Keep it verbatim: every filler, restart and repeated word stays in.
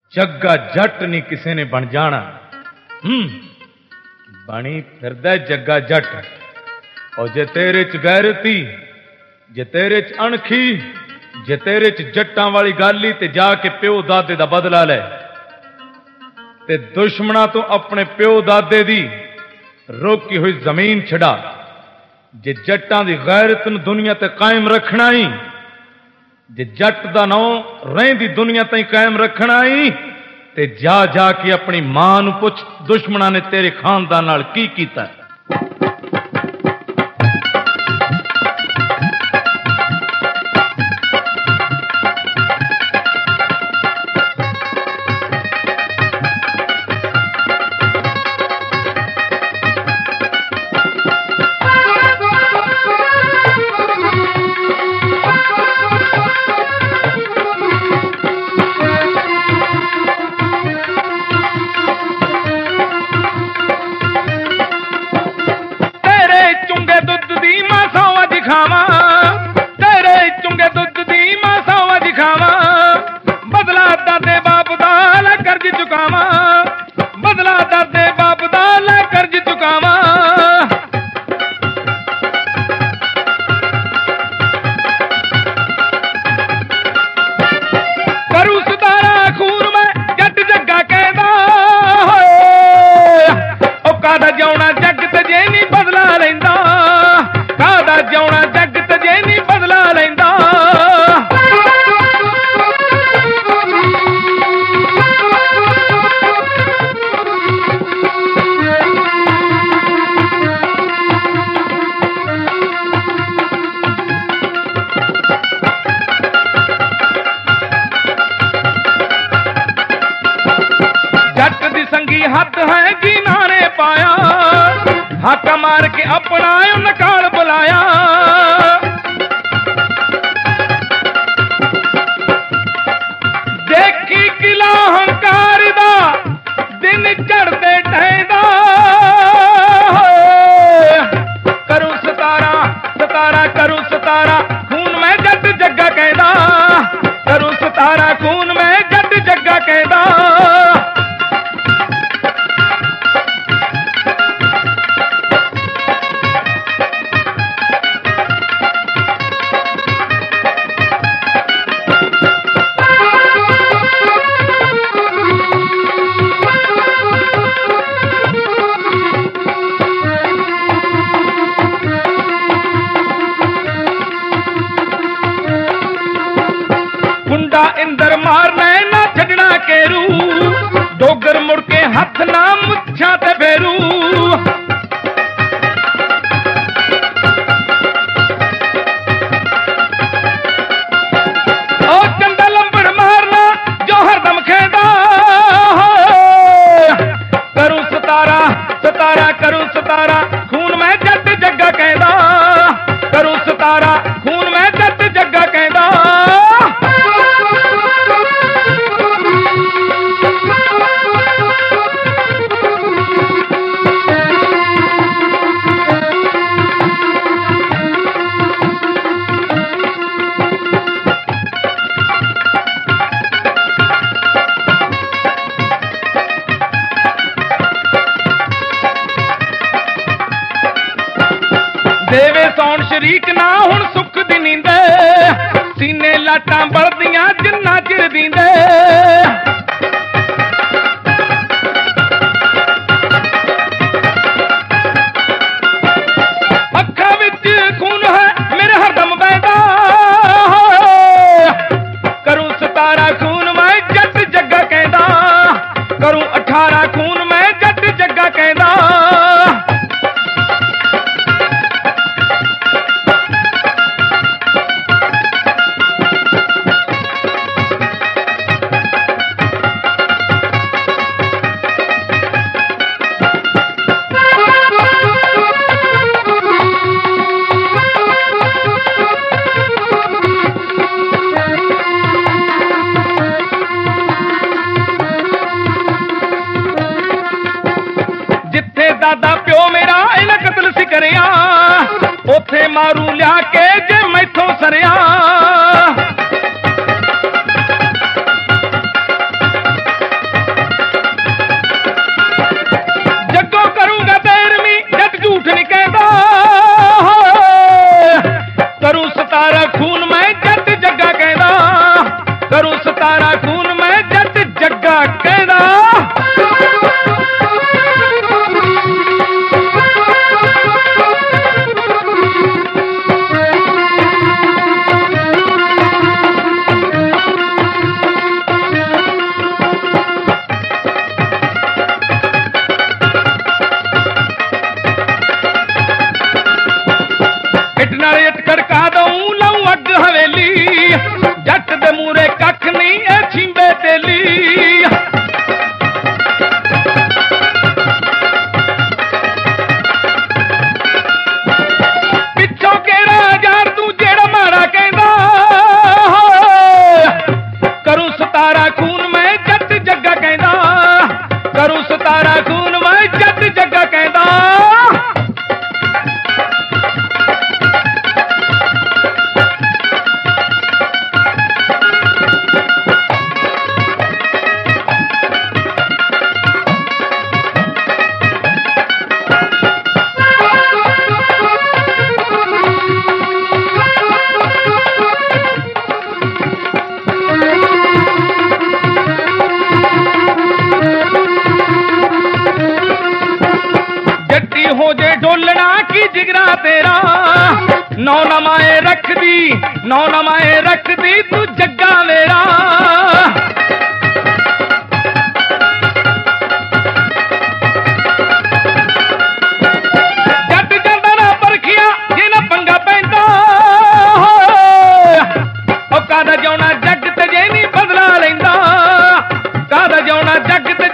जग्गा जट नहीं किसी ने बन जाना। हूं बनी फिरदा जग्गा जट। और जे तेरे च गैरती, जे तेरे च अणखी, जे तेरे च जट्टां वाली गाली ते जाके प्यो दादे दा बदला लै ते दुश्मना तो अपने प्यो दादे दी रोकी हुई जमीन छड़ा। जे जट्टां दी गैरत नूं दुनिया ते कायम रखना ही, जे जट दा नौ रहिंदी दुनिया ताईं कायम रखना ही ते जा जाके अपनी मां नूं पुछ दुश्मना ने तेरे खानदान नाल की कीता। हाका मार के अपना नकाल बुलाया। देखी किला हंकार दा दिन चढ़ते ढहदा। करूं सतारा सतारा करूं सतारा खून में जट जग्गा कहदा। करूं सतारा खून में जट जग्गा कहदा। इंदर मारना ना छड़ना केरू। डोगर मुड़ के हथ ना मुच्छा ते फेरू। ओ चंदा लंबड़ मारना जो हरदम खेदा। करूं सतारा सतारा करूं सतारा खून में जट जग्गा कहदा। करूं सतारा खून में जट जग्गा कहदा। देवे सौन शरीक ना हुण सुख दी नींदे। सीने लाटां बलदियां जिन्ना चिर दींदे। अखां विच खून है मेरे हरदम बहदा। करूं सतारा खून मैं जट जग्गा कहदा। करूं अठारह खून मैं जट जग्गा कहदा। दादा प्यो मेरा इन्हें कतल सी करिया। उथे मारू लिया के जे मैथों सरिया। जिगरा तेरा नौ नमाए रख दी नौ नमाए रख दी तू जग्गा मेरा जट जांदा ना परखिया जिन्हां पंगा पैंदा ओ कादा जाउणा जग ते जे नहीं बदला लैंदा कादा जाउणा जग ते